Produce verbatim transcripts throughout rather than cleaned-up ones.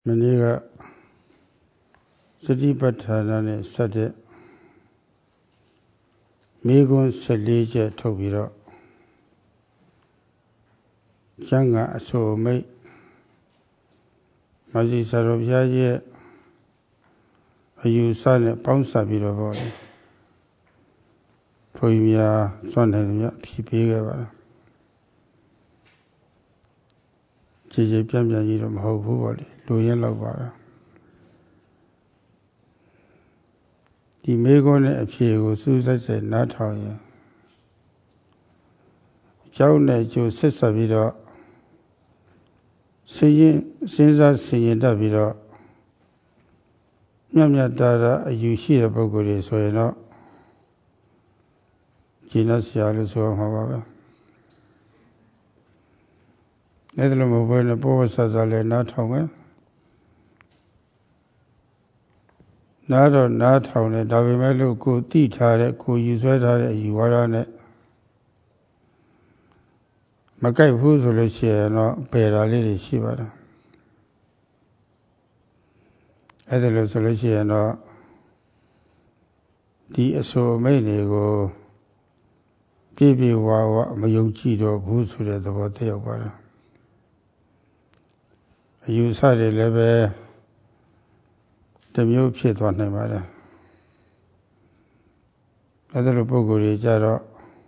မနေ့ကစတိပဋ္ဌာန်နဲ့စတဲ့မိဂွန်းဆယ်လေးချက်ထုတ်ပြီးတော့ကျမ်းဂန်အဆိုမိတ်မဆီဆရာတော်ဘုရားရဲ့အယူဆနဲ့ပေါင်းစပ်ပြီးတော့ပေါ့လေဘုရားများစွန့်နိုင်တယ်များဖြည့်ပေးခဲ့ပါလားကြည်ကြည်ပြန့်ပြန့်ကြီးတော့မဟုတ်ဘူးပေါ့လေလူရင်းလောက်ပါပဲဒီမိဂုံးနဲ့အဖြေကိုစူးစိုက်စိုက်နားထောင်ရင်ကျောင်းနဲ့ကျိုးဆက်ဆက်ပြီးတော့စဉ်းရင်စဉ်းစားဆင်ရင်တတ်ပြီးတော့မြတ်မြတ်တာတာအယူရှိတဲ့ပုဂ္ဂိုလ်တွေဆိုရင်တော့ကျင့်တ်ဆရာလို့ဆိုမှာပါပဲအဲ့ဒါလိုမဟုတ်ဘဲနဲ့ပေါ်ဆဆလည်းနားထောင်မယ်နားတော့နားထောင်တယ်ဒါပေမဲ့လို့ကိုသိထားတဲ့ကိုယူဆွဲထားတဲ့အယူဝါဒနဲ့မကြိုက်ဘူးဆိုလို့ရှိရင်တော့ပယ်တာလေးတွေရှိပါတယ်အဲ့ဒါလို့ဆိုလို့ရှိရင်တော့ဒီအဆိုအမိန့်တွေကိုပြည့်ပြည့်ဝဝမယုံကြည်တော့ဘူးဆိုတဲ့သဘောတယောက်ပါတယ်အယူဆတွေလည်းပဲတစ်မျိုးဖြစ်သွားနိုင်ပါတယ်အဲ့ဒါလိုပုဂ္ဂိုလ်တွေကြတော့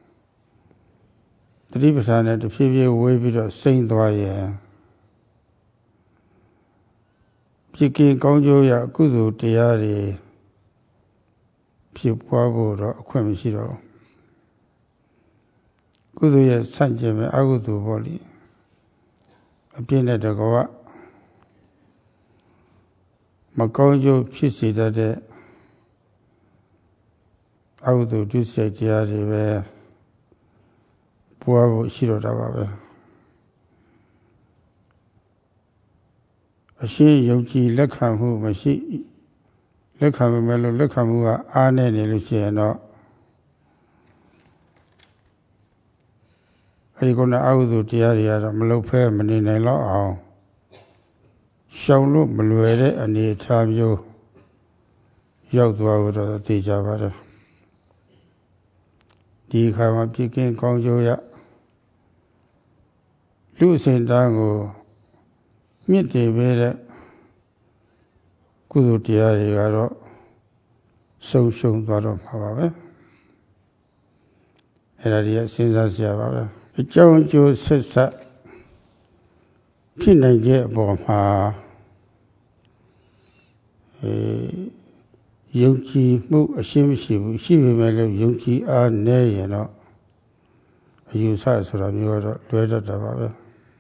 တတိပဌာန်နဲ့တဖြည်းဖြည်းဝေးပြီးတော့စိမ့်သွားရင်ဖြစ်ကင်းကောင်းကျိုးရကုသိုလ်တရားတွေဖြစ်ပွားဖို့တော့အခွင့်မရှိတော့ကုသိုလ်ရဲ့ဆန့်ကျင်မဲ့အကုသိုလ်ပေါ့လေအပြည့်နဲ့တကွာမကောင်းကျိုးဖြစ်စေတတ်တဲ့အကုသိုလ်ဒုစရိုက်တရားတွေပဲပွားဖို့ရှိတော့တာပါပဲအရှင်းယုံကြည်လက်ခံမှုမရှိလက်ခံမယ်လို့လက်ခံမှုကအားနည်းနေလို့ရှိရင်တော့အဲဒီကုဏအကုသိုလ်တရားတွေကတော့မလုတ်ဖဲမနေနိုင်တော့အောင်ရှောင်လို့မလွယ်တဲ့အနေအထားမျိုးရောက်သွားလို့တော့သိကြပါတယ်ဒီခါမှာပြည့်ကင်းကောင်းကျိုးရလူအစဉ်တန်းကိုမြင့်တင်ပေးတဲ့ကုသိုလ်တရားတွေကတော့ဆုံးရှုံးသွားတော့မှာပါပဲအဲ့ဒါကြီးစဉ်းစားစရာပါပဲအကြောင်းအကျိုးဆက်ဆက်ဖြစ်နိုင်တဲ့အပေါ်မှာအဲယုံကြည်မှုအရှင်းမရှိဘူးရှိပေမဲ့လည်းယုံကြည်အားနည်းရင်တော့အယူဆဆိုတာမျိုးတော့လွဲတတ်တာပါပဲ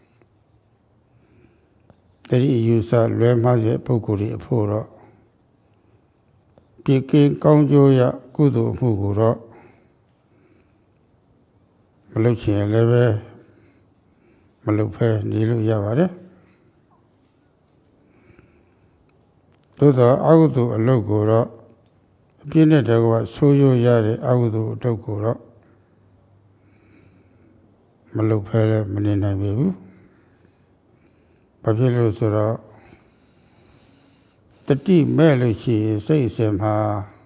တတိအယူဆလွဲမှားတဲ့ပုဂ္ဂိုလ်တွေအဖို့တော့ပြည့်ကင်းကောင်းကျိုးရကုသိုလ်မှုကိုတော့မလုပ်ချင်လည်းပဲမလုပ်ဖဲနေလို့ရပါတယ်သို့သောအကုသိုလ်အလုပ်ကိုတော့အပြည့်နဲ့တကွဆိုးရိုးရတဲ့အကုသိုလ်အလုပ်ကိုတော့မလုပ်ဖဲလည်းမနေနိုင်ပြီဘူးဘာဖြစ်လို့ဆိုတော့တတိမဲ့လို့ရှိရင်စိတ်အစဉ်မှာ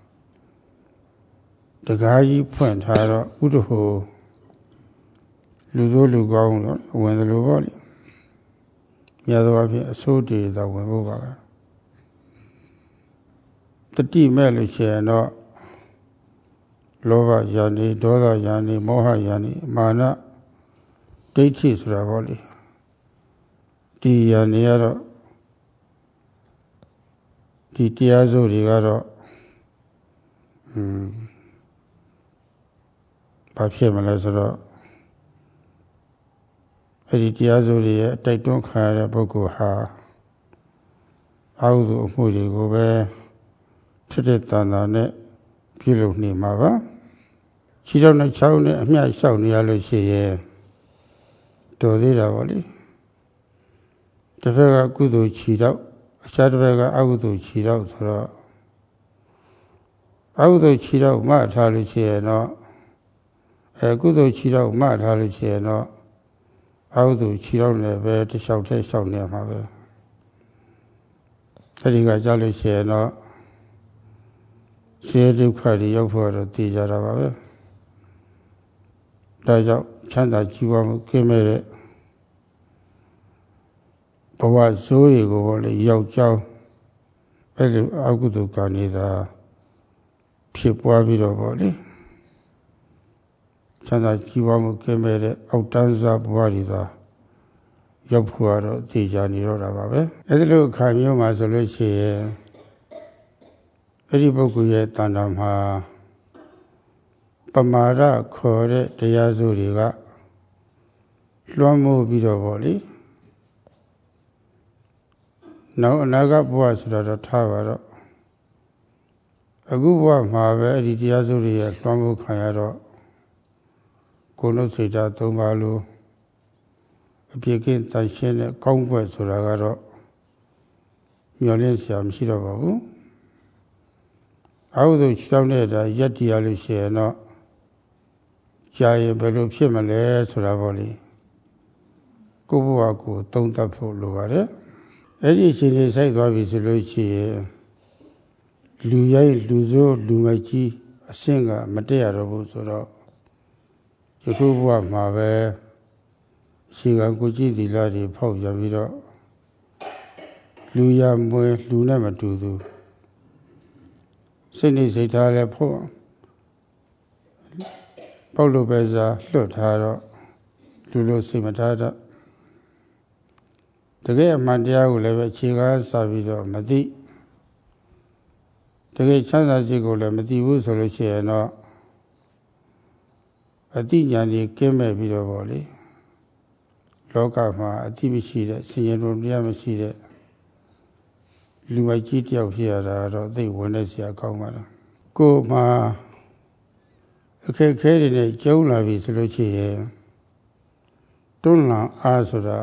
တကားကြီးဖွင့်ထားတော့ဥဒ္ဓဟိုလူဆိုးလူကောင်းတော့ဝင်တယ်လို့ပေါ့လေမြတ်သောအဖြစ်အဆိုးတည်သာဝင်ဖို့ပါပဲတတိမဲ့လို့ရှိရင်တော့လောဘယာနေဒေါသယာနေမောဟယာနေမာနဒိဋ္ဌိဆိုတာပေါ့လေဒီယာနေရတော့ဒီတရားစိုးတွေကတော့อืมဘာဖြစ်မလဲဆိုတော့အဲ့ဒီတရားစိုးတွေရဲ့တိုက်တွန်းခံရတဲ့ပုဂ္ဂိုလ်ဟာအာဟုသောအမှုတွေကိုပဲထစ်တဲ့တန်တာနဲ့ပြုလုပ်နေမှာပါခြေထောက်နဲ့ချောင်းနဲ့အမျှလျှောက်နေရလို့ရှိရင်တော်သေးတာပေါ့လေတစ်ဖက်ကကုသိုလ်ခြေထောက်အခြားတစ်ဖက်ကအကုသိုလ်ခြေထောက်ဆိုတော့အကုသိုလ်ခြေထောက်မှတ်ထားလို့ရှိရင်တော့အဲကုသိုလ်ခြေထောက်မှတ်ထားလို့ရှိရင်တော့အကုသိုလ်ခြေထောက်နဲ့ပဲတစ်လျှောက်ထဲလျှောက်နေမှာပဲအဲ့ဒီကကြားလို့ရှိရင်တော့ရှေးဒုက္ခတွေရောက်ဖို့တော့သိကြတာပါပဲဒါကြောင့်ချမ်းသာကြည်ဝမှုကင်းမဲ့တဲ့ဘဝဆိုးတွေကိုပေါ့လေရောက်ကြောင်းအဲ့လိုအကုသိုလ်ကံနေတာဖြစ်ပွားပြီးတော့ပေါ့လေချမ်းသာကြည်ဝမှုကင်းမဲ့တဲ့အောက်တန်းစားဘဝတွေသာရောက်ဖို့ကတော့သိကြနေတော့တာပါပဲအဲ့ဒီလိုအခါမျိုးမှာဆိုလို့ရှိရင်အဲ့ဒီပုဂ္ဂိုလ်ရဲ့တဏ္ဍာမှာပမာဒခေါ်တဲ့တရားစုတွေကလွှမ်းမိုးပြီးတော့ပေါ့လေနောက်အနာဂတ်ဘဝဆိုတော့ထားပါတော့အခုဘဝမှာပဲအဲ့ဒီတရားစုတွေရဲ့လွှမ်းမိုးခံရတော့ကိုယ်နှုတ်စိတ်ဓာတ်သုံးပါးလို့အပြည့်ကင်းတန်ရှင်းတဲ့ကောင်းဘွယ်ဆိုတာကတော့မျှော်လင့်စရာမရှိတော့ပါဘူးအဟုသို့ရှောင်းတဲ့အတိုင်းရက်တည်ရလို့ရှိရင်တော့ကြာရင်ဘယ်လိုဖြစ်မလဲဆိုတာပေါ့လေကိုယ့်ဘဝကိုသုံးသပ်ဖို့လိုပါတယ်အဲ့ဒီအချိန်လေးစိုက်သွားပြီဆိုလို့ရှိရင်လူရိုက်လူဆိုးလူမိုက်ကြီးအဆင့်ကမတက်ရတော့ဘူးဆိုတော့ယခုဘဝမှာပဲရှိကကိုကြည့်သီလတွေဖောက်ပြန်ပြီးတော့လူရမွေလူနဲ့မတူသူစိတ်နေစိတ်ထားလည်းဖောက်ပေါက်လို့ပဲစားလွတ်ထားတော့လူလိုစိတ်မထားတော့တကယ်အမှန်တရားကိုလည်းပဲခြေကားစားပြီးတော့မသိတကယ်ချမ်းသာစိတ်ကိုလည်းမသိဘူးဆိုလို့ရှိရင်တော့အတိညာဉ်ကြီးကင်းမဲ့ပြီးတော့ဗောလေလောကမှာအတိမရှိတဲ့ဆင်ញံတော်တရားမရှိတဲ့လူမိုက်ကြီးတယောက်ဖြစ်ရတာတော့သိဝင်နေစရာကောင်းပါလားကိုယ်မှာအခက်ခဲတွေနဲ့ကျုံလာပြီဆိုလို့ရှိရင်တွန်းလှန်အားဆိုတာ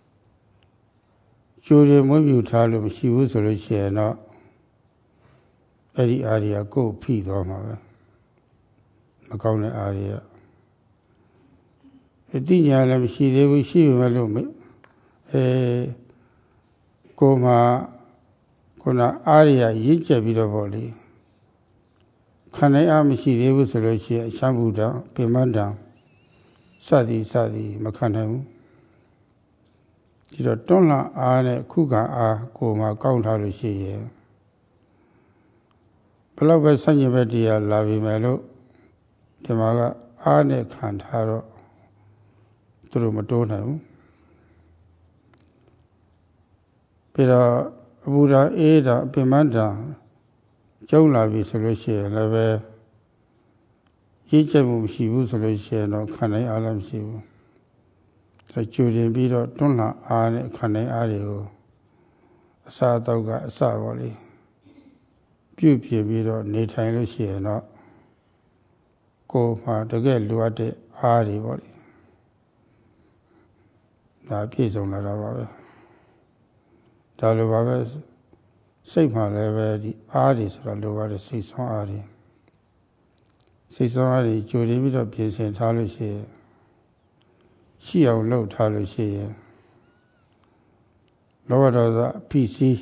ကျိုးတွေမွေးမြူထားလို့မရှိဘူးဆိုလို့ရှိရင်တော့အဲ့ဒီအားတွေကကိုယ်ဖိသွားမှာပဲမကောင်းတဲ့အားတွေကအတိညာလည်းမရှိသေးဘူးရှိမှလို့အဲကိုယ်မှာခုနအားရရင့်ကျက်ပြီးတော့ဗောလေခံနိုင်အားမရှိသေးဘူးဆိုလို့ရှိရင်အချမ်းဘူးတာပြမတံစသည်စသည်မခံနိုင်ဘူးဒီတော့တွန်းလှန်အားနဲ့ခုခံအားကိုယ်မှာကောင်းထားလို့ရှိရင်ဘယ်လောက်ပဲဆန့်ကျင်ဘက်တရားလာပြီမယ်လို့ဒီမှာကအားနဲ့ခံထားတော့သူတို့မတိုးနိုင်ဘူးပြီးတော့အဘူရာအေးတာပြမတံကျုံလာပြီဆိုလို့ရှိရင်လည်းပဲရည်ချက်မှုမရှိဘူးဆိုလို့ရှိရင်တော့ခံနိုင်အားလည်းမရှိဘူးဒါကြိုတင်ပြီးတော့တွန်းလှန်အားနဲ့ခံနိုင်အားတွေကိုအစာအသောက်ကအစပါလေပြုတ်ပြပြီးတော့နေထိုင်လို့ရှိရင်တော့ကိုယ်မှာတကယ်လိုအပ်တဲ့အားတွေပေါ့လေဒါပြည့်စုံလာတာပါပဲဒါလိုပါပဲစိတ်မှလည်းပဲဒီအားတွေဆိုတော့လိုပါတယ်စိတ်ဆွမ်းအားတွေစိတ်ဆွမ်းအားတွေကြိုတင်ပြီးတော့ပြင်ဆင်ထားလို့ရှိရင်ရှိအောင်လုပ်ထားလို့ရှိရင်လောဘဒေါသဖိစီး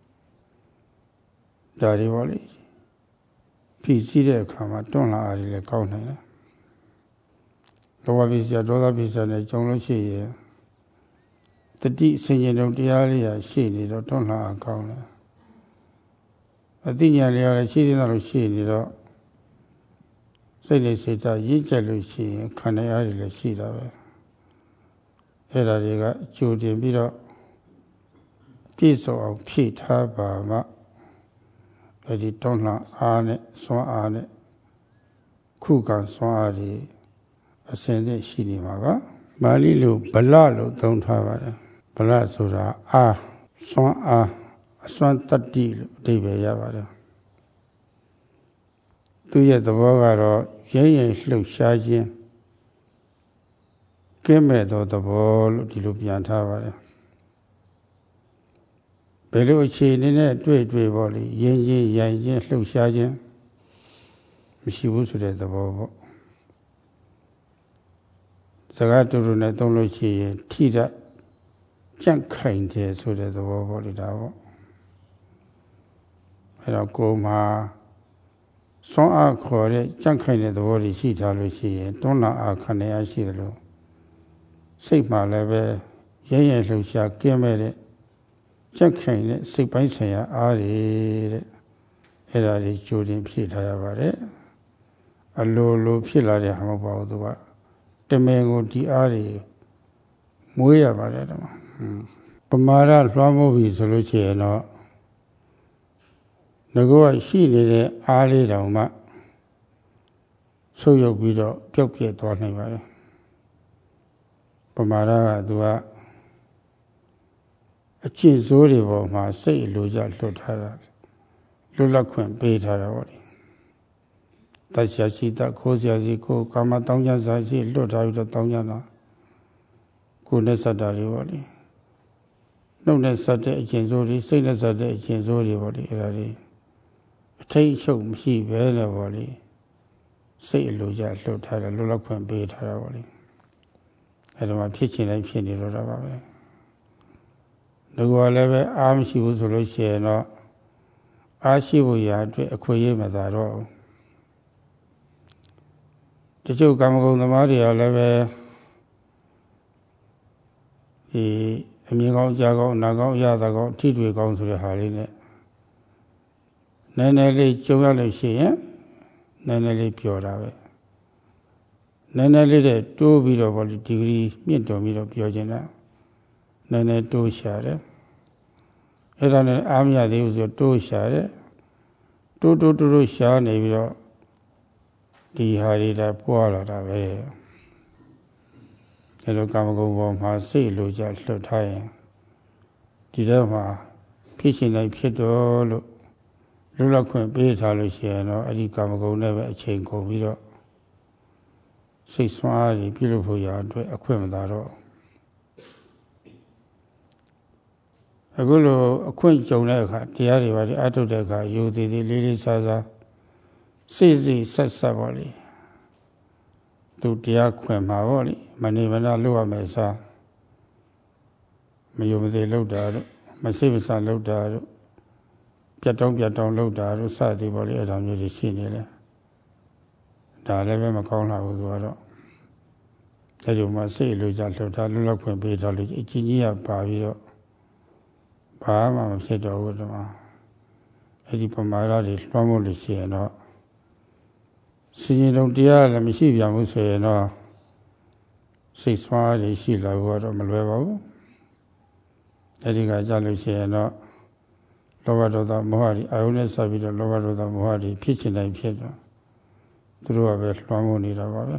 ဒါတွေပေါ့လေဖိစီးတဲ့အခါမှာတွန်းလာအားတွေလည်းကောင်းနိုင်တယ်လောဘဖိစီးဒေါသဖိစီးနဲ့ကြုံလို့ရှိရင်တတိဆင်ញံတော်တရားလေးရရှိနေတော့တွန်းလာအားကောင်းတယ်အတိညာလေးရရှိသေးတယ်လို့ရှိနေတော့စိတ်လေးစိတ်ဓာတ်ရင့်ကျက်လို့ရှိရင်ခန္ဓာအားတွေလည်းရှိတာပဲအဲ့ဒါတွေကကြိုတင်ပြီးတော့ပြည့်စုံအောင်ဖြည့်ထားပါမှအဲ့ဒီတွန်းလှန်အားနဲ့စွမ်းအားနဲ့ခုခံစွမ်းအားတွေအစဉ်သင့်ရှိနေမှာပါမာလိလိုဗလလို့သုံးထားပါတယ်ဗလဆိုတာအားစွမ်းအားအစွမ်းတတ္တိလို့အဓိပ္ပာယ်ရပါတယ်သူရဲ့သဘောကတော့ရဲရဲလှုပ်ရှားခြင်းကင်းမဲ့သောသဘောလို့ဒီလိုပြန်ထားပါတယ်ဘယ်လိုအခြေအနေနဲ့တွေ့တွေ့ပေါ့လေရင်းချင်းရိုင်ချင်းလှုပ်ရှားခြင်းမရှိဘူးဆိုတဲ့သဘောပေါ့စကားတူတူနဲ့သုံးလို့ရှိရင်ထိတတ်ကြန့်ခိုင်တယ်ဆိုတဲ့သဘောပေါ့လေဒါပေါ့အဲ့တော့ကိုယ်မှာစွမ်းအားခေါ်တဲ့ကြန့်ခိုင်တဲ့သဘောတွေရှိထားလို့ရှိရင်တွန်းလှန်အားခံရရှိသလိုစိတ်မှလည်းပဲရဲရဲလှုပ်ရှားကင်းမဲ့တဲ့ကြန့်ခိုင်တဲ့စိတ်ပိုင်းဆိုင်ရာအားတွေတဲ့အဲ့ဒါတွေကြိုတင်ဖြည့်ထားရပါတယ်အလိုလိုဖြစ်လာတဲ့ဟာမဟုတ်ပါဘူးသူကတမင်ကိုဒီအားတွေမွေးရပါတယ်တမပမာဒလွှမ်းမိုးပြီဆိုလို့ရှိရင်တော့ငကောရှိနေတဲ့အားလေးတောင်မှဆုပ်ယုပ်ပြီးတော့ပျောက်ပြဲသွားနိုင်ပါတယ်ပမာဒကသူကအကျင့်ဆိုးတွေပေါ်မှာစိတ်အလိုကျလွတ်ထားတာလွတ်လပ်ခွင့်ပေးထားတာပေါ့လေတခြားရှိတခိုးစရာစီကိုကာမတောင်းကြစားရှိလွတ်ထားပြီးတော့တောင်းကြတာကိုယ်နဲ့စက်တာတွေပေါ့လေနှုတ်နဲ့စက်တဲ့အကျင့်ဆိုးတွေစိတ်နဲ့စက်တဲ့အကျင့်ဆိုးတွေပေါ့လေအဲ့ဒါတွေအထိတ်ရှုပ်မရှိပဲလေပေါ့လေစိတ်အလိုကျလွတ်ထားတယ်လွတ်လပ်ခွင့်ပေးထားတာပေါ့လေအဲ့ဒါမှဖြစ်ချင်တိုင်းဖြစ်နေတော့တာပါပဲငါကလည်းပဲအားမရှိဘူးဆိုလို့ရှိရင်တော့အားရှိဖို့ရာအတွက်အခွင့်အရေးမသာတော့တချို့ကာမဂုဏ်သမားတွေကလည်းပဲဒီအမြင်ကောင်းကြားကောင်းနာကောင်းအရသာကောင်းထိတွေ့ကောင်းဆိုတဲ့ဟာလေးနဲ့နည်းနည်းလေးကြုံရလို့ရှိရင်နည်းနည်းလေးပြောတာပဲနည်းနည်းလေးတဲ့တိုးပြီးတော့ဗောဒီဂရီမြင့်တော်ပြီးတော့ပြောခြင်းလားနည်းနည်းတိုးရှာတယ်အဲ့ဒါနဲ့အားမရသေးဘူးဆိုတိုးရှာတယ်တိုးတိုးတိုးတိုးရှာနေပြီးတော့ဒီဟာတွေဒါပွားလာတာပဲအဲ့လိုကာမဂုဏ်ပေါ်မှာစိတ်လိုချလွတ်ထားရင်ဒီတော့မှဖြစ်ရှင်တိုင်းဖြစ်တော်လို့လွတ်လပ်ခွင့်ပေးထားလို့ရှိရင်တော့အဲ့ဒီကာမဂုဏ်နဲ့ပဲအချိန်ကုန်ပြီးတော့စိတ်ဆွမ်းအားတွေပြုလုပ်ဖို့ရအတွက်အခွင့်မသာတော့အခုလိုအခွင့်ကြုံတဲ့အခါတရားတွေပါဒီအထုတ်တဲ့အခါယူသေးသေးလေးလေးစားစားစိစိဆက်ဆက်ပါလေသူတရားခွင့်မှာပေါ့လေမနေမနာလုပ်ရမယ်စားမယုံမသေးလုပ်တာတို့မစိတ်မဆလုပ်တာတို့ပြတ်တောင်းပြတ်တောင်းလုပ်တာတို့စသည်ပေါ့လေအဲ့ဒါမျိုးတွေရှိနေတယ်ဒါလည်းပဲမကောင်းလာဘူးသူကတော့အဲ့ဒီမှာစိတ်လိုချလှုပ်ထားလွတ်လပ်ခွင့်ပေးထားလို့အချင်းကြီးကပါပြီးတော့ဘာမှမဖြစ်တော့ဘူးဒီမှာအဲ့ဒီပမာဒတွေလွှမ်းမိုးလို့ရှိရင်တော့စင်ရင်တော့တရားလည်းမရှိပြန်ဘူးဆိုရင်တော့စိတ်ဆွမ်းအားတွေရှိလာဖို့တော့မလွယ်ပါဘူးအဲ့ဒီကကြလို့ရှိရင်တော့လောဘဒေါသမောဟတွေအာယုန်နဲ့ဆက်ပြီးတော့လောဘဒေါသမောဟတွေဖြစ်ချင်တိုင်းဖြစ်တော့သူတို့ကပဲလွှမ်းမိုးနေတာပါပဲ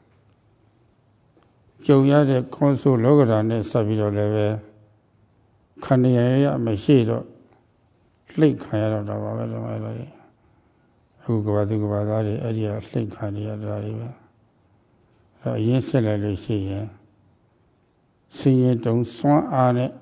ကြုံရတဲ့ခွန်ဆိုလောကဓာတ်နဲ့ဆက်ပြီးတော့လည်းပဲခန္ဓာရရမရှိတော့လှိတ်ခံရတော့တာပါပဲဒီမှာလေအခုကဘာသူကဘာသားတွေအဲ့ဒီကလှိတ်ခံရတာတွေပဲအဲ့အရင်ဆက်လိုက်လို့ရှိရင်စင်ရင်တုံစွမ်းအားနဲ့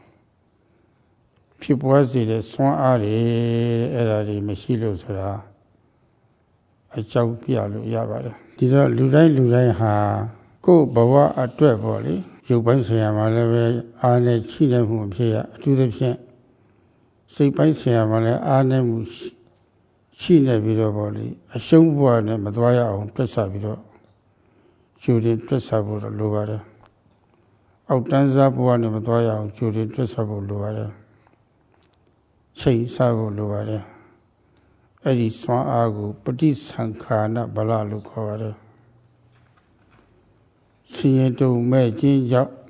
ဖြစ်ပွားစေတဲ့စွမ်းအားတွေအဲ့ဒါတွေမရှိလို့ဆိုတာအကြောင်းပြလို့ရပါတယ်ဒီတော့လူတိုင်းလူတိုင်းဟာကိုယ်ဘဝအတွက်ပေါ့လေရုပ်ပိုင်းဆိုင်ရာမှာလည်းပဲအားနဲ့ချိနေမှုဖြစ်ရအထူးသဖြင့်စိတ်ပိုင်းဆိုင်ရာမှာလည်းအားနဲ့မှုရှိနေပြီးတော့ပေါ့လေအရှုံးဘဝနဲ့မသွားရအောင်တွက်ဆပြီးတော့ကျူတင်တွက်ဆဖို့လိုပါတယ်အောက်တန်းစားဘဝနဲ့မသွားရအောင်ကျူတင်တွက်ဆဖို့လိုပါတယ်ချိန်ဆဖို့လိုပါတယ်အဲ့ဒီစွမ်းအားကိုပฏิသင်္ခါရဗလလို့ခေါ်ပါတယ်ရှင်ရတုံမဲ့ခြင်းကြောင့်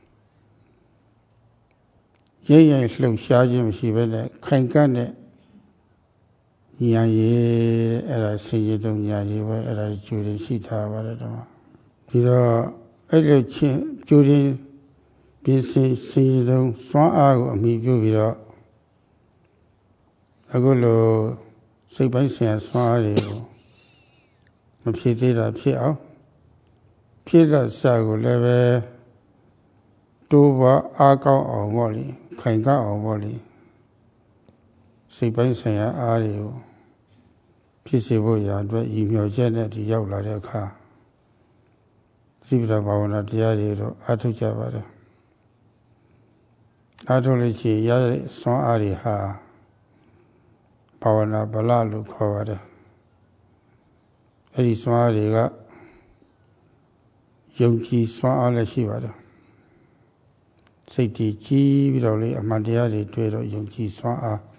ရဲရဲလှုပ်ရှားခြင်းမရှိဘဲနဲ့ခိုင်ကန့်တဲ့ညာရည်အဲ့ဒါရှင်ရတုံညာရည်ပဲအဲ့ဒါကျူရရှိထားပါတယ်တော့ဒီတော့အဲ့လိုချင်းကျူရပြင်စင်ရှင်ရတုံစွမ်းအားကိုအမိပြုပြီးတော့အခုလိုစိတ်ပိုင်းဆိုင်ရာစွမ်းအားတွေကိုမဖြစ်သေးတာဖြစ်အောင်ဖြစ်တဲ့စာကိုလည်းပဲတိုးပါအားကောင်းအောင်ပေါ့လေခိုင်ကောင်းအောင်ပေါ့လေစိတ်ပိုင်းဆိုင်ရာအားတွေကိုဖြစ်စေဖို့ရာအတွက်ရည်မျှော်ချက်နဲ့ဒီရောက်လာတဲ့အခါသတိပဋ္ဌာန်ဘာဝနာတရားတွေတော့အားထုတ်ကြပါတယ်အားထုတ်လို့ရှိရင်ရတဲ့စွမ်းအားတွေဟာဘာဝနာဗလလို့ခေါ်ပါတယ်အဲ့ဒီစွမ်းအားတွေကယုံကြည်စွမ်းအားလည်းရှိပါတယ်စိတ်တည်ကြီးပြီးတော့လေအမှန်တရားတွေတွေ့တော့ယုံကြည်စွမ်းအား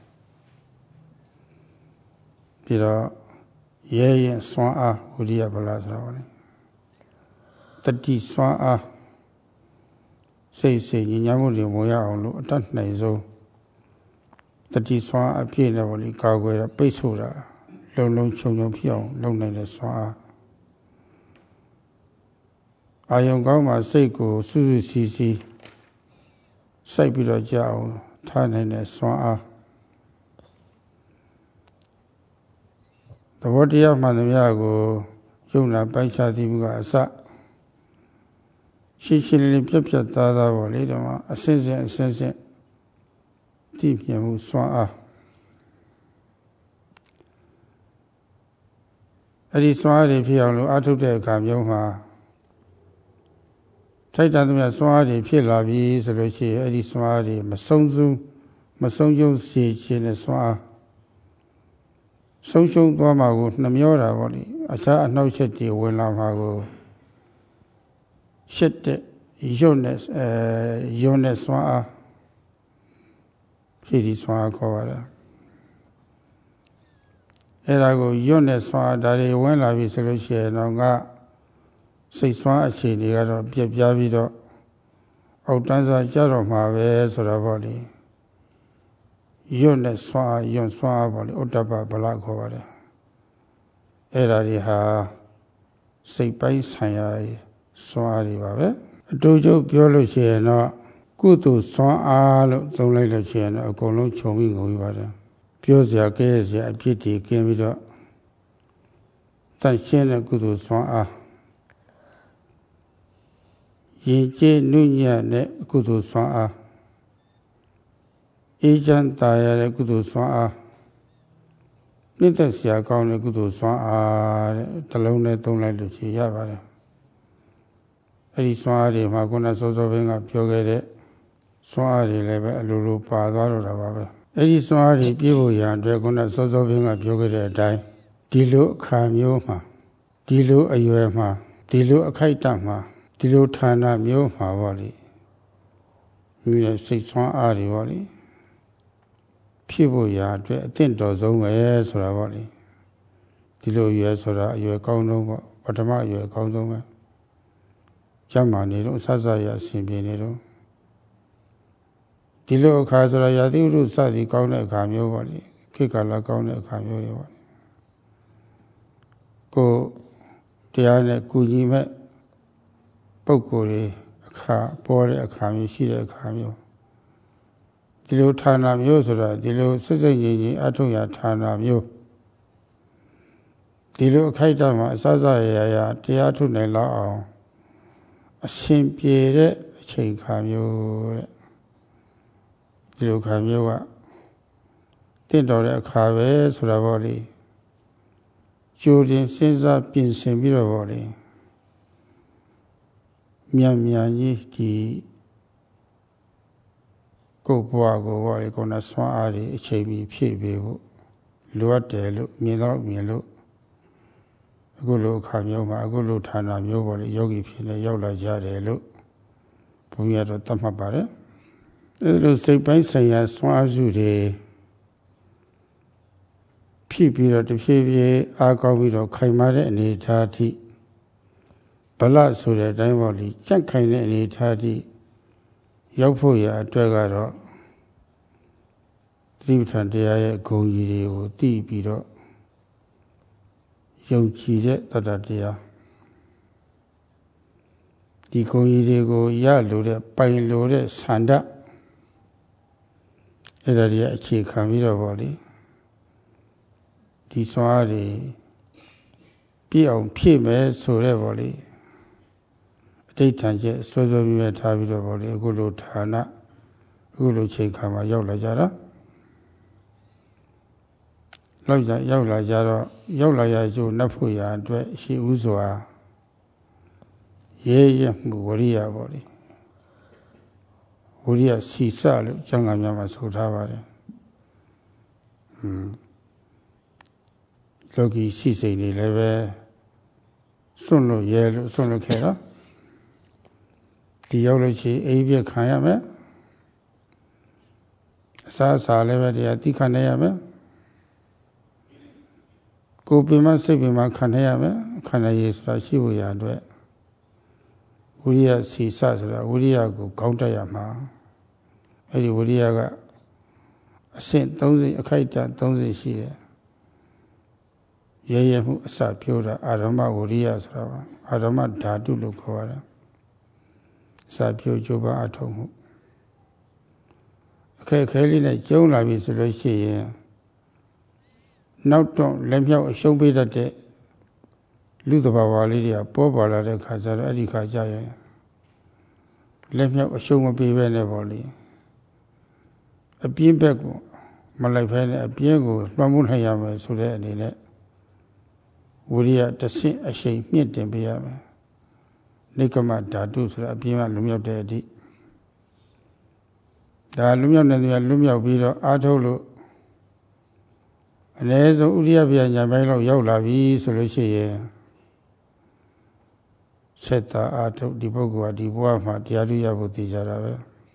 ပြီးတော့ရဲရင်စွမ်းအားဝိရိယဗလဆိုတာပါလေတတိစွမ်းအားစိတ်စိတ်ညဉ့်ညမ်းမှုတွေဝင်ရအောင်လို့အတတ်နိုင်ဆုံးတတိစွမ်းအပြည့်နဲ့ပေါ့လေကာကွယ်တာပိတ်ဆို့တာလုံလုံခြုံခြုံဖြစ်အောင်လုပ်နိုင်တဲ့စွမ်းအားအာယုံကောင်းမှစိတ်ကိုစွစွစီစီစိုက်ပြီးတော့ကြအောင်ထားနိုင်တဲ့စွမ်းအားသဘောတရားမှန်သမျှကိုယုံနာပိုက်ခြားသိမှုကအစရှင်းရှင်းလင်းလင်းပြတ်ပြတ်သားသားပေါ့လေတော့အစင်းစင်းအစင်းစင်းတည်မြဲမှုစွမ်းအားအဲ့ဒီစွမ်းအားတွေဖြစ်အောင်လို့အထုတ်တဲ့အခါမျိုးမှာထိုက်တန်သမျှစွမ်းအားတွေဖြစ်လာပြီဆိုလို့ရှိရင်အဲ့ဒီစွမ်းအားတွေမဆုံးစုံမဆုံးရှုံးစေခြင်းနဲ့စွမ်းအားဆုံးရှုံးသွားမှာကိုနှမျောတာပေါ့လေအခြားအနှောက်အယှက်တွေဝင်လာမှာကိုရှစ်တဲ့ယွတ်နဲ့အဲယွတ်နဲ့စွမ်းအားဖြစ်ဒီစွမ်းအားခေါ်ပါတယ်အဲ့ဒါကိုယွတ်နဲ့စွမ်းအားဒါတွေဝင်လာပြီဆိုလို့ရှိရင်တော့ကစိတ်စွမ်းအခြေတွေကတော့ပြက်ပြားပြီးတော့အောက်တန်းစားကြတော့မှာပဲဆိုတော့ပေါ့လေယွတ်နဲ့စွမ်းအားယွတ်စွမ်းအားပေါ့လေဥတ္တပဗလခေါ်ပါတယ်အဲ့ဒါတွေဟာစိတ်ပိုင်းဆိုင်ရာစွမ်းအားတွေပါပဲအတူတူပြောလို့ရှိရင်တော့ကုသိုလ်စွမ်းအားလို့သုံးလိုက်လို့ရှိရင်တော့အကုန်လုံးခြုံပြီးငုံပြီးပါတယ်ပြောစရာကဲစရာအဖြစ်တွေကင်းပြီးတော့တန်ရှင်းတဲ့ကုသိုလ်စွမ်းအားရင်ကျေးနုညံ့တဲ့ကုသိုလ်စွမ်းအားအေးချမ်းသာရတဲ့ကုသိုလ်စွမ်းအားနှိမ့်သက်စရာကောင်းတဲ့ကုသိုလ်စွမ်းအားတဲ့တလုံးနဲ့သုံးလိုက်လို့ရှိရပါတယ်အဲ့ဒီစွမ်းအားတွေမှာခုနစောစောဘင်းကပြောခဲ့တဲ့စွမ်းအားတွေလည်းပဲအလိုလိုပါသွားတော့တာပါပဲအဲ့ဒီစွမ်းအားတွေပြည့်ဖို့ရန်အတွက်ခုနစောစောဘင်းကပြောခဲ့တဲ့အတိုင်းဒီလိုအခါမျိုးမှာဒီလိုအရွယ်မှာဒီလိုအခိုက်အတန့်မှာဒီလိုဌာနမျိုးမှာပေါ့လေမိရဲ့စိတ်ဆွမ်းအားတွေပေါ့လေဖြစ်ဖို့ရာအတွက်အသင့်တော်ဆုံးပဲဆိုတာပေါ့လေဒီလိုအရွယ်ဆိုတာအရွယ်ကောင်းဆုံးပေါ့ပထမအရွယ်ကောင်းဆုံးပဲကျမ်းမာနေတော့ဆဆရအစဉ်ပြေနေတော့ဒီလိုအခါဆိုတာရာသီဥတုစသည်ကောင်းတဲ့အခါမျိုးပေါ့လေခေတ်ကာလကောင်းတဲ့အခါမျိုးတွေပေါ့ကိုတရားနဲ့ကုညီမဲ့ပုဂ္ဂိုလ်တွေအခါပေါ်တဲ့အခါမျိုးရှိတဲ့အခါမျိုးဒီလိုဌာနမျိုးဆိုတာဒီလိုစိတ်စိတ်ငြိမ်ငြိမ်အထုတ်ရဌာနမျိုးဒီလိုအခိုက်အတန့်မှာအစစရရရတရားထုတ်နိုင်လောက်အောင်အရှင်ပြေတဲ့အချိန်ခါမျိုးတဲ့ဒီလိုခါမျိုးကတင့်တော်တဲ့အခါပဲဆိုတာပေါ့လေကြိုတင်စဉ်းစားပြင်ဆင်ပြီးတော့ပေါ့လေမြန်မြန်ကြီးဒီကိုယ်ဘဝကိုပေါ့လေကိုယ်နဲ့ဆွမ်းအားတွေအချိန်မီဖြည့်ပေးဖို့လိုအပ်တယ်လို့မြင်တော့မြင်လို့အခုလိုအခါမျိုးမှာအခုလိုဌာနမျိုးပေါ့လေယောဂီဖြစ်နေရောက်လာကြတယ်လို့ဘုန်းကြီးကတော့သတ်မှတ်ပါတယ်အဲလိုစိတ်ပိုင်းဆိုင်ရာဆွမ်းအားစုတွေဖြစ်ပြီးတော့တဖြည်းဖြည်းအားကောင်းပြီးတော့ခိုင်မာတဲ့အနေအထားအထိဗလဆိုတဲ့အတိုင်းပေါ့လေကြက်ခိုင်တဲ့အနေအထားအထိရောက်ဖို့ရအတွက်ကတော့သတိပဋ္ဌာန်တရားရဲ့ဂုဏ်ကြီးတွေကိုသိပြီးတော့ယုံကြည်တဲ့တတ္တတရားဒီဂုဏ်ကြီးတွေကိုရလို့တဲ့ပိုင်လို့တဲ့ဆန္ဒအဲ့ဒါတွေအခြေခံပြီးတော့ပေါ့လေဒီစွမ်းအားတွေပြည့်အောင်ဖြည့်မယ်ဆိုတဲ့ပေါ့လေအဋ္ဌာန်ချက်ဆွဲဆွဲမြဲထားပြီးတော့ပေါ့လေအခုလိုဌာနအခုလိုချိန်ခါမှာရောက်လာကြတာလောက်ကြရောက်လာကြတော့ရောက်လာရကျိုးနှက်ဖို့ရာအတွက်ရှိဥစွာရဲရဲမှုဝရိယပေါ့လေဝရိယစီစလို့ကျမ်းဂန်များမှာဆိုထားပါတယ်ဟွန်းလောကီရှိစိတ်တွေလည်းပဲစွန့်လို့ရဲလို့စွန့်လို့ခဲ့တော့ဒီရောက်လို့ရှိရင်အိပ်ပြခံရမယ်အစားအစာလည်းပဲတရားသိခံနေရမယ်ကိုယ်ပင်မစိတ်ပင်မခံနေရမယ်ခံရရေးဆိုတာရှိဖို့ရအတွက်ဝိရိယစီစဆိုတာဝိရိယကိုကောင်းတက်ရမှာအဲ့ဒီဝိရိယကအဆင့်သုံးဆင့်အခိုက်အတန့်သုံးဆင့်ရှိတယ်ရဲရဲမှုအစပြောတာအာရမဝိရိယဆိုတာပါအာရမဓာတုလို့ခေါ်ရတယ်အစပြောကြိုးပမ်းအထောက်မှုအခက်အခဲလေးနဲ့ကျုံလာပြီဆိုလို့ရှိရင်နောက်တော့လက်မြောက်အရှုံးပေးတတ်တဲ့လူတဘာဝလေးတွေကပေါ်ပေါ်လာတဲ့ခါကျတော့အဲ့ဒီခါကျရင်လက်မြောက်အရှုံးမပေးဘဲနဲ့ပေါ့လေအပြင်းဘက်ကိုမလိုက်ဖဲနဲ့အပြင်းကိုလွှမ်းမိုးနိုင်ရမယ်ဆိုတဲ့အနေနဲ့ဝိရိယတစ်ဆင့်အရှိန်မြင့်တင်ပေးရမယ်နိကမဓာတုဆိုတာအပြင်းကလွမြောက်တဲ့အသည့်ဒါလွမြောက်နေတယ်လွမြောက်ပြီးတော့အားထုတ်လို့အနည်းဆုံးဥရိယပြညာပိုင်းလောက်ရောက်လာပြီဆိုလို့ရှိရင်ဆက်တာအားထုတ်ဒီပုဂ္ဂိုလ်ကဒီဘဝမှာတရားဓုရဖို့တည်ကြတာပဲ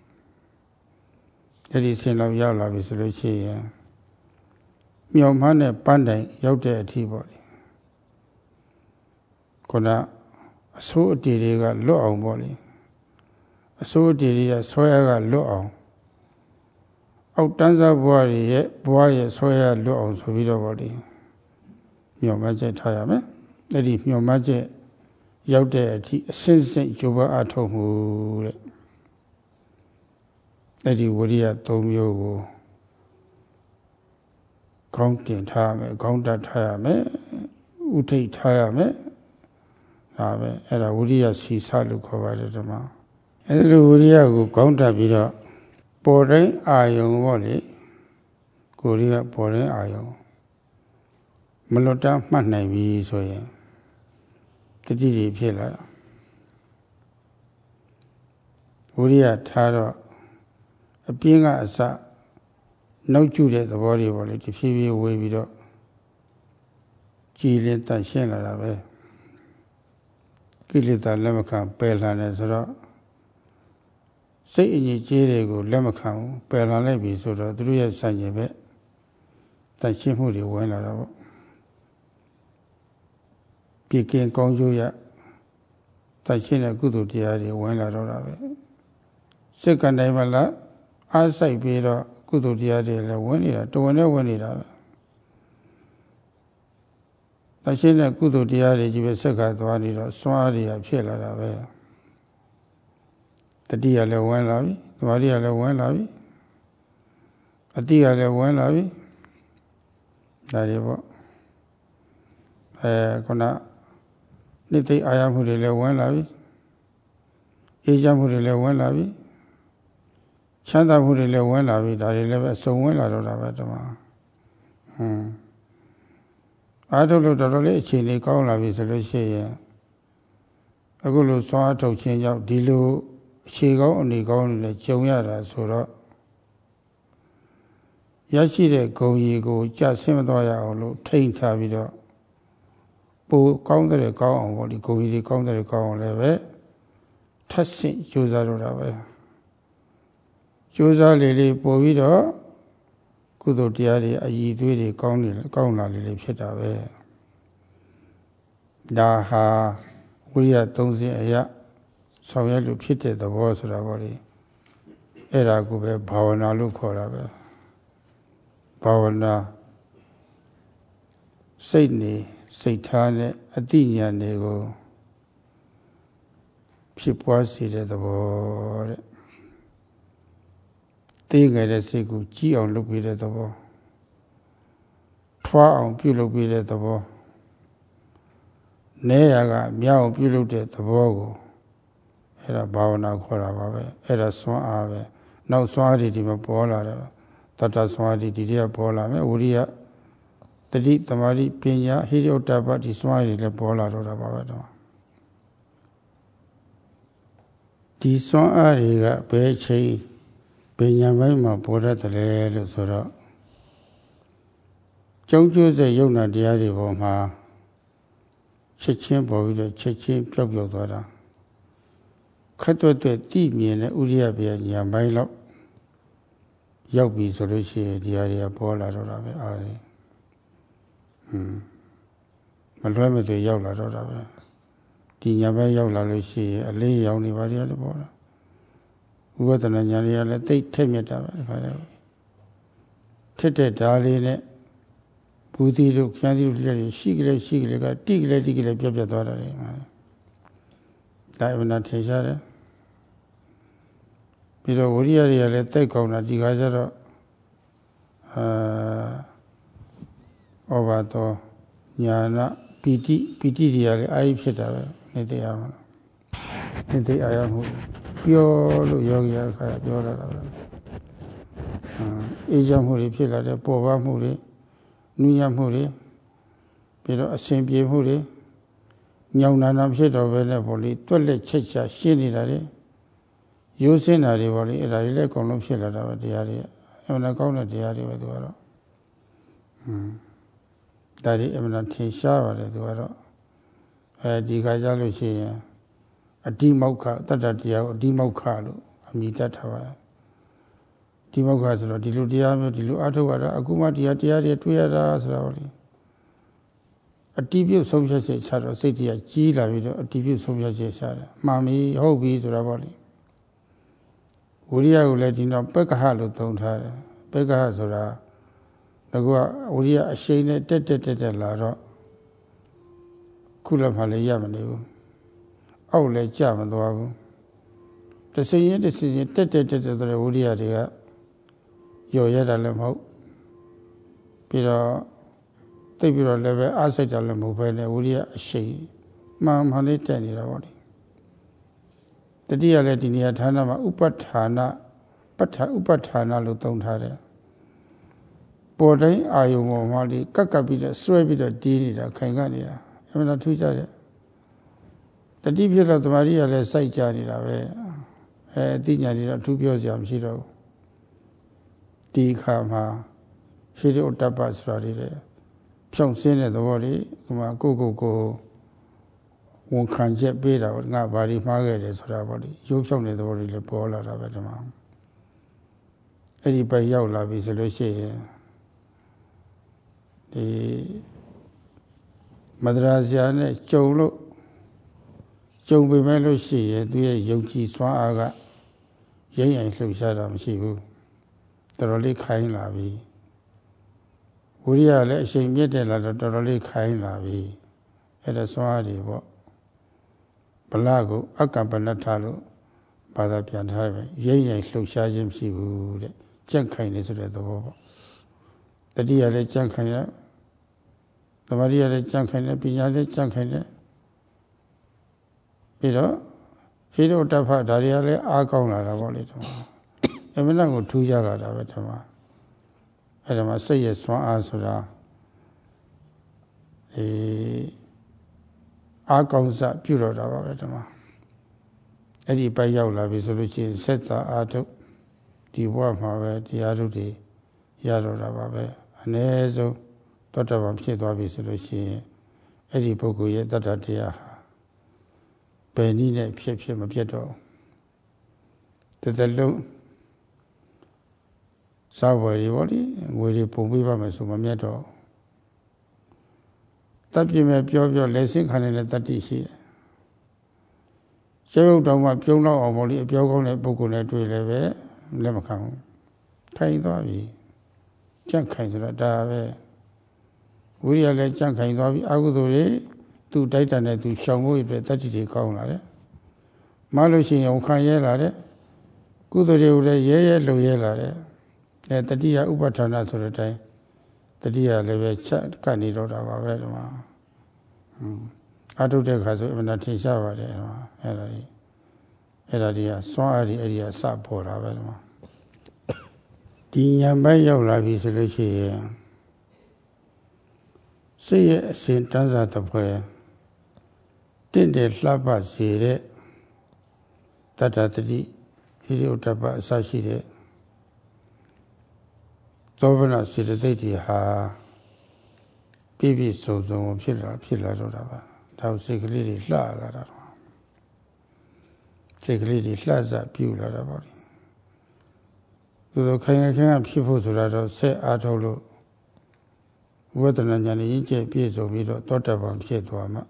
အဲ့ဒီဆင်းလောက်ရောက်လာပြီဆိုလို့ရှိရင်မြောင်မှန်းတဲ့ပန်းတိုင်ရောက်တဲ့အထိပေါ့လေခုနအစိုးအတေတွေကလွတ်အောင်ပေါ့လေအစိုးအတေတွေကဆွဲရကလွတ်အောင်အောက်တန်းစားဘဝရဲ့ဘဝရဲ့ဆွဲရလွတ်အောင်ဆိုပြီးတော့ပေါ့လေမြောင်မှန်းချက်ထားရမယ်အဲ့ဒီမြောင်မှန်းချက်ရောက်တဲ့အထိအစစ်စစ်ကြိုးပမ်းအထောက်မှုတဲ့အဲ့ဒီဝိရိယသုံးမျိုးကိုကောင်းတင်ထားရမယ်ကောင်းတတ်ထားရမယ်ဥထိတ်ထားရမယ်ဒါပဲအဲ့ဒါဝိရိယစီစလို့ခေါ်ပါတယ်ဓမ္မအဲ့ဒီဝိရိယကိုကောင်းတတ်ပြီးတော့ပေါ်တိုင်းအာယုံပေါ့လေကိုယ်ကြီးကပေါ်တိုင်းအာယုံမလွတ်တမ်းမှတ်နိုင်ပြီဆိုရင်တတိတွေဖြစ်လာတာဝိရိယထားတော့အပြင်းကအစနောက်ကျတဲ့သဘောတွေပေါ့လေတဖြည်းဖြည်းဝေးပြီးတော့ကြည်လင်တန့်ရှင်းလာတာပဲကိလေသာလက်မခံပယ်လှန်တယ်ဆိုတော့စိတ်အငြိကြေးတွေကိုလက်မခံဘူးပယ်လှန်လိုက်ပြီဆိုတော့သူတို့ရဲ့စံကျင်ပဲတန့်ရှင်းမှုတွေဝင်လာတော့ပြည့်ကင်းကောင်းကျိုးရတန့်ရှင်းတဲ့ကုသိုလ်တရားတွေဝင်လာတော့တာပဲစိတ်ကတိုင်းမလားအားစိုက်ပြီးတော့ကုသိုလ်တရားတွေလည်းဝင်နေတာတဝင်နဲ့ဝင်နေတာပဲတရှိတဲ့ကုသိုလ်တရားတွေကြီးပဲဆက်ခါသွားနေတော့စွမ်းအားတွေကဖြစ်လာတာပဲတတိယလည်းဝင်လာပြီသမာဓိကလည်းဝင်လာပြီအတိကလည်းဝင်လာပြီဒါတွေပေါ့အဲခုနနိသိအာရမှုတွေလည်းဝင်လာပြီအေးချမ်းမှုတွေလည်းဝင်လာပြီချမ်းသာမှုတွေလည်းဝင်လာပြီဒါတွေလည်းပဲအစုံဝင်လာတော့တာပဲတမဟွန်းအားထုတ်လို့တော်တော်လေးအခြေအနေကောင်းလာပြီဆိုလို့ရှိရင်အခုလိုစွမ်းအားထုတ်ခြင်းကြောင့်ဒီလိုအခြေကောင်းအနေကောင်းတွေလည်းကြုံရတာဆိုတော့ရရှိတဲ့ဂုဏ်ကြီးကိုကြဆင်းမသွားရအောင်လို့ထိန်းထားပြီးတော့ပိုကောင်းတဲ့ကောင်းအောင်ပေါ့ဒီဂုဏ်ကြီးတွေကောင်းတဲ့ကောင်းအောင်လည်းပဲထပ်ဆင့်ကြိုးစားတော့တာပဲကြိုးစားလေလေပို့ပြီးတော့ကုသိုလ်တရားတွေအည်သွေးတွေကောင်းနေကောင်းလာလေလေဖြစ်တာပဲဒါဟာဝိရိယသုံးဆင့်အရာဆောင်ရွက်လို့ဖြစ်တဲ့သဘောဆိုတာပေါ့လေအဲ့ဒါကိုပဲဘာဝနာလို့ခေါ်တာပဲဘာဝနာစိတ်နေစိတ်ထားနဲ့အတိညာဏ်တွေကိုဖြစ်ပွားစေတဲ့သဘောတဲ့သိငယ်တဲ့စိတ်ကိုကြီးအောင်လုပ်ပေးတဲ့သဘောထွားအောင်ပြုလုပ်ပေးတဲ့သဘောနဲရကမြောက်အောင်ပြုလုပ်တဲ့သဘောကိုအဲ့ဒါဘာဝနာခေါ်တာပါပဲအဲ့ဒါစွမ်းအားပဲနောက်စွမ်းအားတွေဒီမှာပေါ်လာတယ်တတ္တစွမ်းအားတွေဒီတည်းကပေါ်လာမယ်ဝိရိယတတိသမာဓိပညာဟိရိယတပ္ပဒီစွမ်းအားတွေလည်းပေါ်လာတော့တာပါပဲတော့ဒီစွမ်းအားတွေကဘယ်ချိန်ပညာပိုင်းမှာပေါ်တတ်တယ်လို့ဆိုတော့ကျုံကျိုးစိတ်ယုံနာတရားတွေပေါ်မှာချက်ချင်းပေါ်ပြီးတော့ချက်ချင်းပျောက်ပျောက်သွားတာခက်တွတ်တွတ်တိမြင်တဲ့ဥရိယပြညာပိုင်းလောက်ရောက်ပြီဆိုလို့ရှိရင်တရားတွေကပေါ်လာတော့တာပဲအားရဟွန်းမလွဲမသွေရောက်လာတော့တာပဲဒီညာဘက်ရောက်လာလို့ရှိရင်အလေးရောင်နေပါရတဲ့ပေါ်လာဥပဒနာညာတွေကလည်းတိတ်ထက်မြက်တာပဲဒီခါလေးထက်တဲ့ဓာလေးနဲ့ဘူတိတို့ခန္တီတို့တွေရှိကြလေရှိကြလေကတိကြလေတိကြလေပြတ်ပြတ်သွားတာလေဒါအမှန်ထင်ရှားတယ်ပြီးတော့ဝိရိယတွေကလည်းတိတ်ကောင်းတာဒီခါကျတော့အာဩဘာတော်ညာနာပီတိပီတိတွေကလည်းအာရုံဖြစ်တာပဲနေတရားမှာနေတရားရမှုပြောလို့ယောဂီအခါပြောလာတာပဲအေးချမ်းမှုတွေဖြစ်လာတဲ့ပေါ်ပါမှုတွေနူးညံ့မှုတွေပြီးတော့အစဉ်ပြေမှုတွေညောင်နာနာဖြစ်တော့ပဲနဲ့ပေါ့လေတွက်လက်ချက်ချရှင်းနေတာတွေရိုးစင်းတာတွေပေါ့လေအဲ့ဒါတွေလည်းအကုန်လုံးဖြစ်လာတာပဲတရားတွေအမှန်ကောင်းတဲ့တရားတွေပဲသူကတော့ဟွန်းဒါတွေအမှန်ထင်ရှားပါတယ်သူကတော့အဲဒီခါကြလို့ရှိရင်အတိမောက္ခတတ္တတရားကိုအတိမောက္ခလို့အမိတတ်ထားပါတယ်ဒီမောက္ခဆိုတော့ဒီလိုတရားမျိုးဒီလိုအထုတ်ရတာအခုမှတရားတရားတွေတွေ့ရတာဆိုတော့လေအတိပြုတ်ဆုံးဖြတ်ချက်ချတော့စိတ်တရားကြီးလာပြီးတော့အတိပြုတ်ဆုံးဖြတ်ချက်ချတယ်မှန်ပြီဟုတ်ပြီဆိုတော့ဗောလေဝိရိယကိုလည်းဒီတော့ပက္ခဟလို့သုံးထားတယ်ပက္ခဟဆိုတာငါကဝိရိယအရှိန်နဲ့တက်တက်တက်တက်လာတော့ခုလည်းမှလည်းရမနေဘူးအောက်လည်းကြမသွားဘူးတစိရင်တစိရင်တက်တက်တက်တက်တဲ့ဝိရိယတွေကရော်ရတာလည်းမဟုတ်ပြီးတော့သိပြီးတော့လည်းပဲအားစိတ်တာလည်းမဟုတ်ပဲနဲ့ဝိရိယအရှိန်မှန်မှန်လေးတက်နေတာပေါ့လေတတိယလည်းဒီနေရာဌာနမှာဥပဋ္ဌာနပဋ္ဌာဥပဋ္ဌာနလို့သုံးထားတယ်ပေါ်တိုင်းအာယုံပေါ်မှာလေးကပ်ကပ်ပြီးတော့ဆွဲပြီးတော့တီးနေတာခိုင်ကနေတာအမှန်ထူးကြတယ်တတိဖြစ်တော့တမာရီကလည်းစိုက်ကြနေတာပဲအဲအသိဉာဏ်တွေတော့အထူးပြောစရာမရှိတော့ဘူးဒီခါမှာရှိတဲ့ဥတ္တပဆိုတာတွေလေဖြောင့်စင်းတဲ့သဘောတွေဒီမှာကိုကိုကိုဝန်ခံချက်ပေးတာငါဘာဒီမှားခဲ့တယ်ဆိုတာပေါ့လေရိုးဖြောင့်တဲ့သဘောတွေလည်းပေါ်လာတာပဲဒီမှာအဲ့ဒီပိုက်ရောက်လာပြီဆိုလို့ရှိရင်ဒီမဒရာဇာနဲ့ကြုံလို့ကြုံပေမဲ့လို့ရှိရင်သူရဲ့ယုံကြည်စွမ်းအားကရိမ့်ရိုင်လှုပ်ရှားတာမရှိဘူးတော်တော်လေးခိုင်းလာပြီဝိရိယလည်းအချိန်မြင့်တယ်လာတော့တော်တော်လေးခိုင်းလာပြီအဲ့ဒါစွမ်းအားတွေပေါ့ဗလာကိုအကပ္ပနထလို့ဘာသာပြန်ထားပဲရိမ့်ရိုင်လှုပ်ရှားခြင်းမရှိဘူးတဲ့ကြက်ခိုင်နေဆိုတဲ့သဘောပေါ့တတိယလည်းကြက်ခိုင်ရသမာဓိလည်းကြက်ခိုင်တယ်ပညာလည်းကြက်ခိုင်တယ်ပြီးတော့ဖြေတော့တဖတ်ဒါတွေကလည်းအားကောင်းလာတာပေါ့လေဒီမှာအမှန်တော့ကိုထူးကြလာတာပဲဒီမှာအဲ့ဒါမှစိတ်ရဲ့စွမ်းအားဆိုတာအဲအားကောင်းစပြုတော့တာပါပဲဒီမှာအဲ့ဒီပိုက်ရောက်လာပြီဆိုလို့ရှိရင်စက်တာအားထုတ်ဒီဘဝမှာပဲတရားထုတ်တွေရတော့တာပါပဲအ ਨੇ ဆုံးတောတပံဖြစ်သွားပြီဆိုလို့ရှိရင်အဲ့ဒီပုဂ္ဂိုလ်ရဲ့တတ္တတရားဟာဘယ်နည်းနဲ့ဖြစ်ဖြစ်မပြတ်တော့တသက်လုံးစာဝယ်ရီပေါ့လေငွေတွေပုံပေးပါမယ်ဆိုမမြတ်တော့တပ်ပြမဲ့ပြောပြောလက်ဆင့်ခံနေတဲ့တတ္တိရှိတယ်ရုပ်တော်မှာပြုံးတော့အောင်ပေါ့လေအပြောကောင်းတဲ့ပုဂ္ဂိုလ်နဲ့တွေ့လည်းပဲလက်မခံဘူးထိုင်သွားပြီကြန့်ခိုင်ဆိုတော့ဒါပဲဝိရိယလည်းကြန့်ခိုင်သွားပြီအကုသိုလ်တွေသူ့တိုက်တန်တဲ့သူရှောင်ဖို့အတွက်တတ္တိတွေကောင်းလာတယ်မလို့ရှိရင်ခံရဲလာတယ်ကုသိုလ်တွေကိုလည်းရဲရဲလုံရဲလာတယ်အဲတတိယဥပဋ္ဌာဏဆိုတဲ့အတိုင်းတတိယလည်းပဲချက်ကပ်နေတော့တာပါပဲဒီမှာအထုတ်တဲ့ခါဆိုအမှန်ထင်ရှားပါတယ်ဒီမှာအဲ့ဒါကြီးအဲ့ဒါကြီးကစွမ်းအားကြီးအဲ့ဒီကစပေါ်တာပဲဒီမှာဒီညာဘက်ရောက်လာပြီဆိုလို့ရှိရင်စိတ်ရဲ့အစဉ်တန်းစားတစ်ဖွဲတင့်တယ်လှပစေတဲ့တတ္တတတိဟိရိဥတ္တပအစရှိတဲ့သောဗနာစေတသိက်တွေဟာပြည့်ပြည့်စုံစုံဖြစ်လာဖြစ်လာတော့တာပါဒါစိတ်ကလေးတွေလှလာတာစိတ်ကလေးတွေလှစပြူလာတာပေါ့လေသူတို့ခိုင်ခိုင်ခိုင်ဖြစ်ဖို့ဆိုတာတော့ဆက်အားထုတ်လို့ဝိပဿနာဉာဏ်ရင်းကျက်ပြည့်စုံပြီးတော့သောတပန်ဖြစ်သွားမှ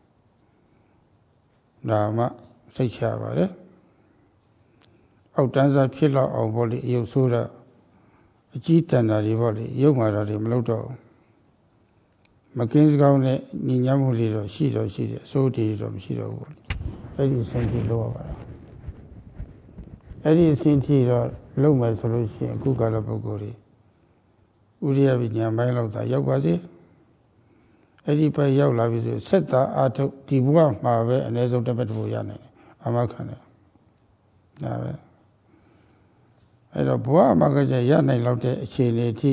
ဒါမှစိတ်ချပါတယ်အောက်တန်းစားဖြစ်တော့အောင်ပေါ့လေရုပ်ဆိုးတော့အကြီးတန်တာတွေပေါ့လေရုပ်မာတာတွေမလုပ်တော့မကင်းစကောင်းနဲ့ညီညွတ်မှုတွေတော့ရှိတော့ရှိတယ်အစိုးတွေတော့မရှိတော့ဘူးအဲ့ဒီအစဉ်ထိလောက်ရပါတော့အဲ့ဒီအစဉ်ထိတော့လုံးမယ်ဆိုလို့ရှိရင်အခုကာလပုဂ္ဂိုလ်တွေဥရိယပညာပိုင်းလောက်သာရောက်ပါစေအဲ့ဒီပဲရောက်လာပြီဆိုဆက်သာအာထုဒီဘဝမှာပဲအနည်းဆုံးတစ်ပတ်တစ်ခုရနိုင်တယ်အမခံတယ်ဒါပဲအဲ့တော့ဘဝအမကကျရနိုင်လောက်တဲ့အခြေအနေအထိ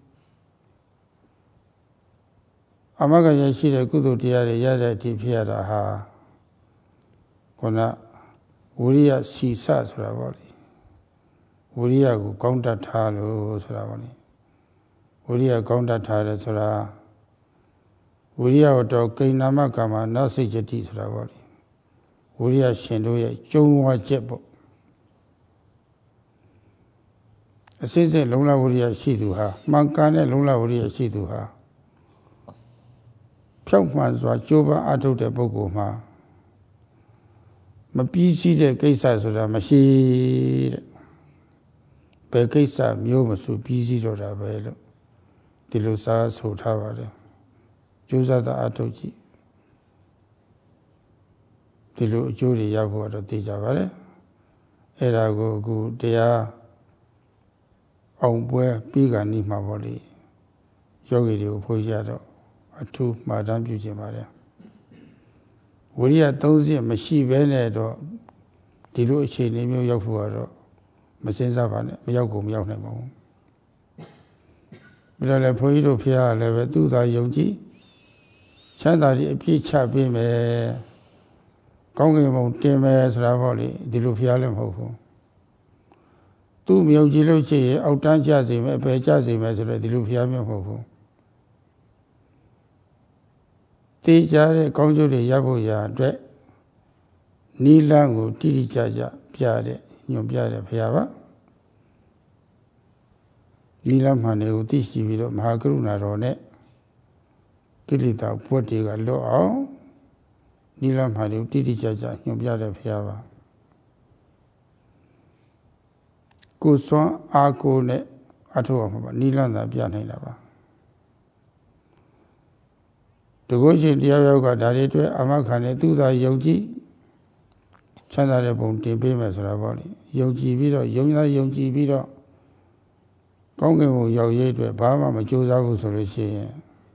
အမကကျရှိတဲ့ကုသိုလ်တရားတွေရတဲ့အထိဖြစ်ရတာဟာခုနဝိရိယစီစဆိုတာပေါ့လေဝိရိယကိုကောင်းတတ်ထားလို့ဆိုတာပေါ့လေဝိရိယကောင်းတတ်ထားတယ်ဆိုတာဝိရိယတော်ကိဏမကမ္မနစိတ်ကြတိဆိုတာပေါ့လေဝိရိယရှင်တို့ရဲ့ကျုံဝါချက်ပေါ့အစစ်စစ်လုံလဝိရိယရှိသူဟာမှန်ကန်တဲ့လုံလဝိရိယရှိသူဟာဖြောက်မှန်စွာကြိုးပမ်းအထုတ်တဲ့ပုဂ္ဂိုလ်မှာမပြီးစည်းတဲ့ကိစ္စဆိုတာမရှိတဲ့ဘယ်ကိစ္စမျိုးမဆိုပြီးစည်းတော့တာပဲလို့ဒီလိုစားဆိုထားပါတယ်ကျိုးစားတာအထုတ်ကြည့်ဒီလိုအကျိုးတွေရဖို့တော့သိကြပါတယ်အဲ့ဒါကိုအခုတရားအောင်ပွဲပြီးကနေ့မှာပေါ့လေယောဂီတွေကိုဖွင့်ရတော့အထူးမှာတမ်းပြုခြင်းပါတယ်ဝိရိယသုံးစစ်မရှိဘဲနဲ့တော့ဒီလိုအခြေအနေမျိုးရောက်ဖို့ကတော့မစင်စားပါနဲ့မရောက်ကုန်မရောက်နိုင်ပါဘူးပြီးတော့လည်းဘုန်းကြီးတို့ဖះလည်းပဲသူ့သာယုံကြည်ချမ်းသာကြီးအပြည့်ချပေးမယ်ကောင်းကင်ဘုံတင်မယ်ဆိုတာပေါ့လေဒီလိုဖះလည်းမဟုတ်ဘူးသူ့မြုံကြည့်လို့ရှိရင်အောက်တန်းကျစေမယ်အပယ်ကျစေမယ်ဆိုတော့ဒီလိုဖះမျိုးမဟုတ်ဘူးတေးကြတဲ့ကောင်းကျိုးတွေရဖို့ရာအတွက်နိလန်းကိုတိတိကျကျပြတဲ့ညွန်ပြတဲ့ဖះပါနိလန်းမှန်တွေကိုသိရှိပြီးတော့မဟာကရုဏာတော်နဲ့ကိလေသာဘွက်တွေကလွတ်အောင်နိလန်းမှန်တွေကိုတိတိကျကျညွန်ပြတဲ့ဖះပါကိုယ်စွမ်းအားကိုနဲ့အထောက်အမှာပါနိလန်းသာပြနိုင်တာပါတကုရှင်တရားရောက်ကဒါတွေအတွက်အမခံနဲ့သူသာယုံကြည်ချမ်းသာတဲ့ဘုံတင်ပေးမယ်ဆိုတာပေါ့လေယုံကြည်ပြီးတော့ယုံသားယုံကြည်ပြီးတော့ကောင်းကင်ဘုံရောက်ရေးအတွက်ဘာမှမကြိုးစားဘူးဆိုလို့ရှိရင်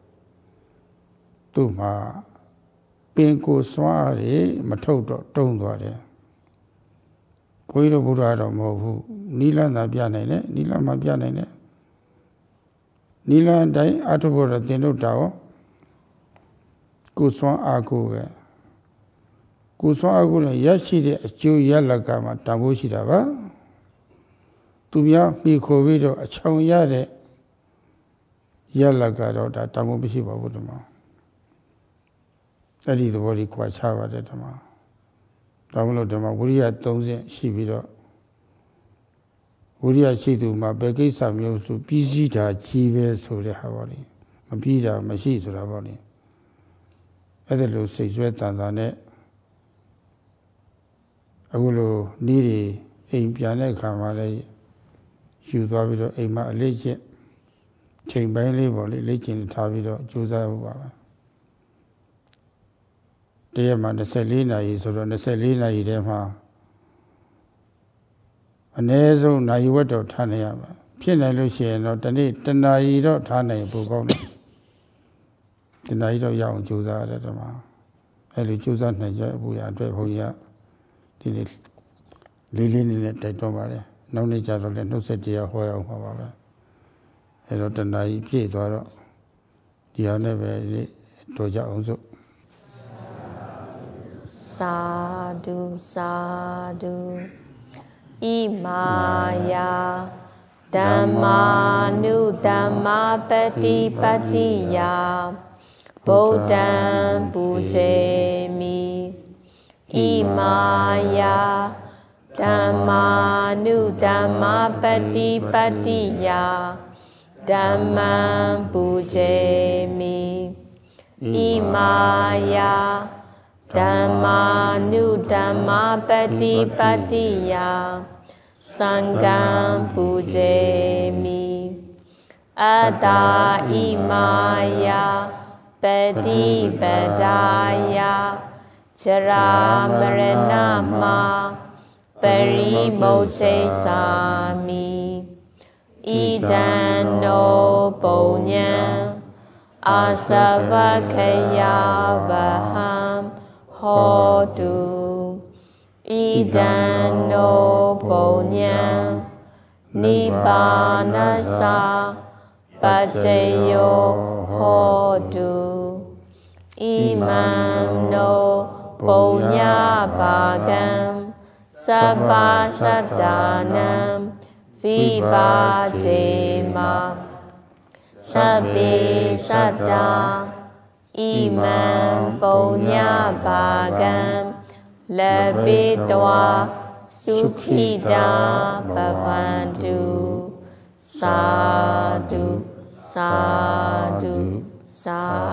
သူ့မှာပင်ကိုစွမ်းအားတွေမထုတ်တော့တုံးသွားတယ်ဘုန်းကြီးတို့ဘုရားတော်မဟုတ်ဘူးနိလန်းသာပြနိုင်တယ်နိလန်းမှပြနိုင်တယ်နိလန်းတိုင်းအထုဖို့တော့တင်တို့တာရောကိုစွမ်းအားကိုပဲကိုစွမ်းအားကိုနဲ့ရရှိတဲ့အကျိုးရလကမှာတန်ဖိုးရှိတာပါသူများမိခိုပြီးတော့အချောင်ရတဲ့ရလကတော့ဒါတန်ဖိုးမရှိပါဘူးဓမ္မအဲ့ဒီသဘောကြီးခွာချပါတယ်ဓမ္မဒါမလို့ဓမ္မဝိရိယသုံးဆင့်ရှိပြီးတော့ဝိရိယရှိသူမှာဘယ်ကိစ္စမျိုးဆိုပြီးစည်းတာကြီးပဲဆိုတဲ့ဟာပေါ့လေမပြီးတာမရှိဆိုတာပေါ့လေအဲ့ဒါလိုစိတ်ဆွဲတန်တာနဲ့အခုလိုနီးတွေအိမ်ပြန်တဲ့အခါမှာလည်းယူသွားပြီးတော့အိမ်မှာအလေးချင်းချိန်ပိုင်းလေးပေါ့လေလေးချင်းထားပြီးတော့ကြိုးစားဖို့ပါပဲတရက်မှာยี่สิบสี่နာရီဆိုတော့ยี่สิบสี่နာရီထဲမှာအနည်းဆုံးနာရီဝက်တော့ထားနေရပါဖြစ်နိုင်လို့ရှိရင်တော့တနေ့တနာရီတော့ထားနိုင်ပိုကောင်းတယ်တနာရီတော့ရအောင်ကြိုးစားရတယ်ဓမ္မအဲ့လိုကြိုးစားနိုင်ကြဖို့ရအတွက်ဘုန်းကြီးကဒီနေ့လေးလေးနဲ့တိုက်တွန်းပါတယ်နောက်နေ့ကျတော့လည်းနှုတ်ဆက်တရားဟောရအောင်ပါပါပဲအဲ့တော့တနာရီပြည့်သွားတော့ဒီဟာနဲ့ပဲတော်ကြအောင်စို့သာဓုသာဓုဣမာယာဓမ္မာနုဓမ္မာပတိပတ္တိယာ Bodhan Pujemi Imaya Dhammanu Dhamma Pati Patiya Dhamman Pujemi Imaya Dhammanu Dhamma Pati Patiya Sangham Pujemi Ada Imaya Pati Padaya Jara Marana Ma Parimoche Sami Idano Punyam Asavakaya Vaham Hodu Idano Punyam Nibbanasa Pachayo Hodu Imam no Punya Bhagam Sabba Sadanam Vibhajema Sabbe Sada Imam Punya Bhagam Labitwa Sukhida Bhavantu Sadhu Sadhu Sadhu